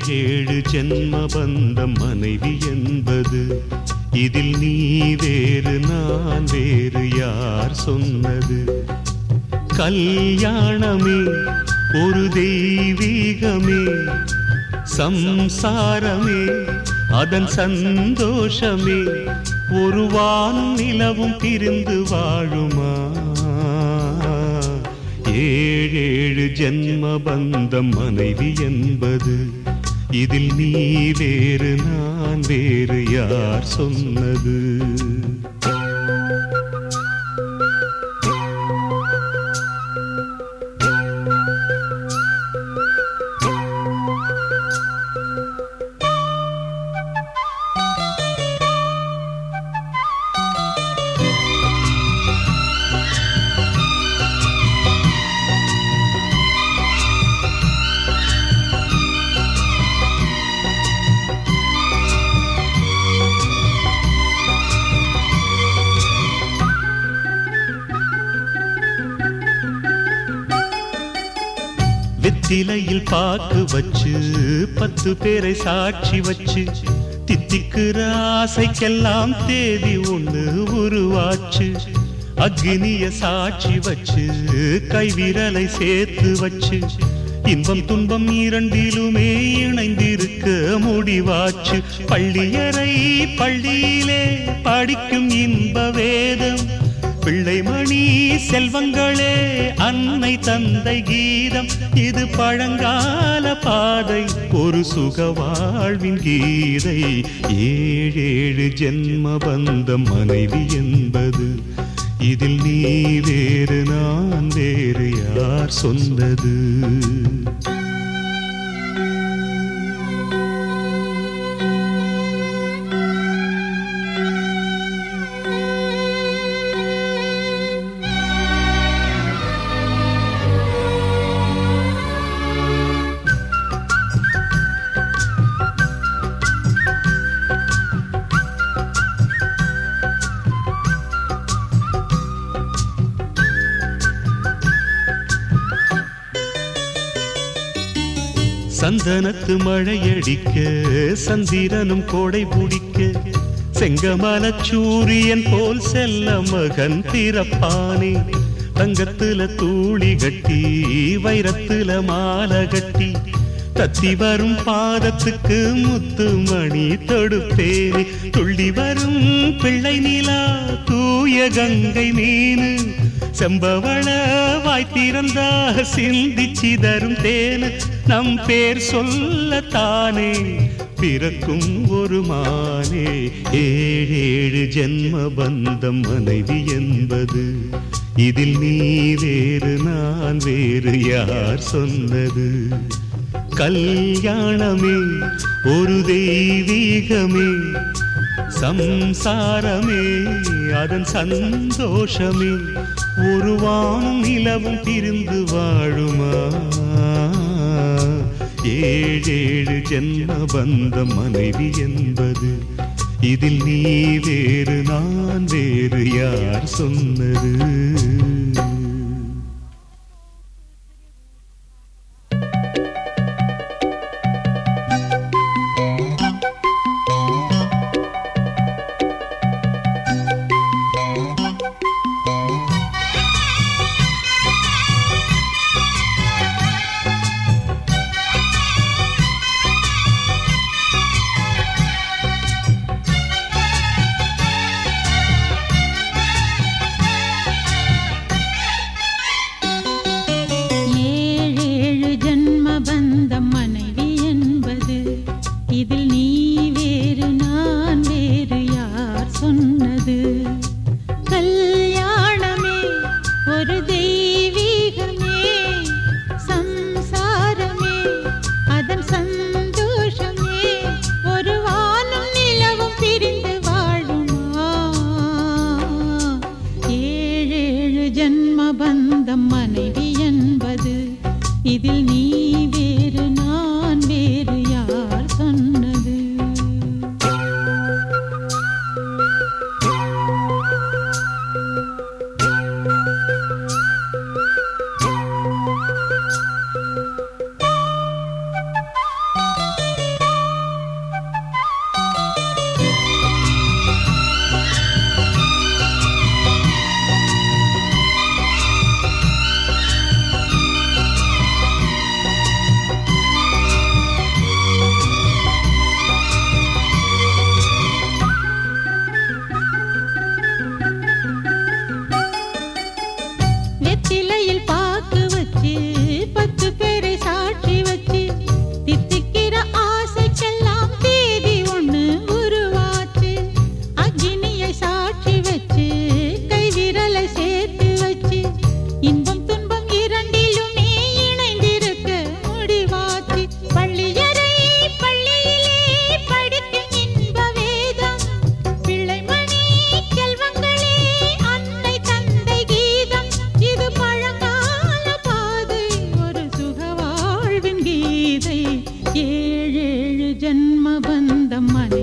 ஏழு ஜென்ம பந்தம் மனைவி என்பது, இதில் நீ வேறு நான் வேறு யார் சொன்னது? கல்யாணமே ஒரு தெய்வீகமே, சம்சாரமே அதன் சந்தோஷமே, ஒரு வானும் நிலவும் பிரிந்து வாழுமா? ஏழேழு ஜென்ம பந்தம் மனைவி என்பது, இதில் நீ வேறு நான் வேறு யார் சொன்னது? வெற்றிலையில் பாக்கு வச்சு 10 பேரை சாட்சி வச்சு, தித்திக்கிற ஆசைக்கெல்லாம் தேதி ஒண்ணு உருவாச்சு. அக்னிய சாட்சி வச்சு கைவிரலை சேர்த்து வச்சு, இன்பம் துன்பம் இரண்டிலுமே இணைந்திருக்க முடிவாச்சு. பள்ளியறை பள்ளியிலே படிக்கும் இன்ப வேதம், பிள்ளைமணி செல்வங்களே அன்னை தந்தை கீதம், இது பழங்கால பாதை ஒரு சுக வாழ்வின் கீதை. ஏழேழு ஜென்ம பந்தம் மனைவி என்பது, இதில் நீ வேறு நான் வேறு யார் சொன்னது? சந்தனத்து மழையடிக்க சந்திரனும் கோடை பிடிக்க, செங்கமல சூரியன் போல் செல்ல மகன் பிறப்பானே. தங்கத்துல தூளி கட்டி வைரத்துல மாலை கட்டி, தத்தி வரும் பாதத்துக்கு முத்து மணி தொடுப்பேனே. துள்ளி வரும் பிள்ளை நிலா தூய கங்கை மீனு, செம்பவள வாய்த்திறந்தா சிந்தி சிதறும் தேனு. நம் பேர் சொல்லத்தானே பிறக்கும் ஒரு மானே. ஏழேழு ஜென்ம பந்தம் மனைவி என்பது, இதில் நீ வேறு நான் வேறு யார் சொன்னது? கல்யாணமே ஒரு தெய்வீகமே, சம்சாரமே அதன் சந்தோஷமே, ஒரு வானும் நிலவும் பிரிந்து வாழுமா? ஏழேழு ஜென்ம பந்தம் மனைவி என்பது, இதில் நீ வேறு நான் வேறு யார் சொன்னது? சொந்தம்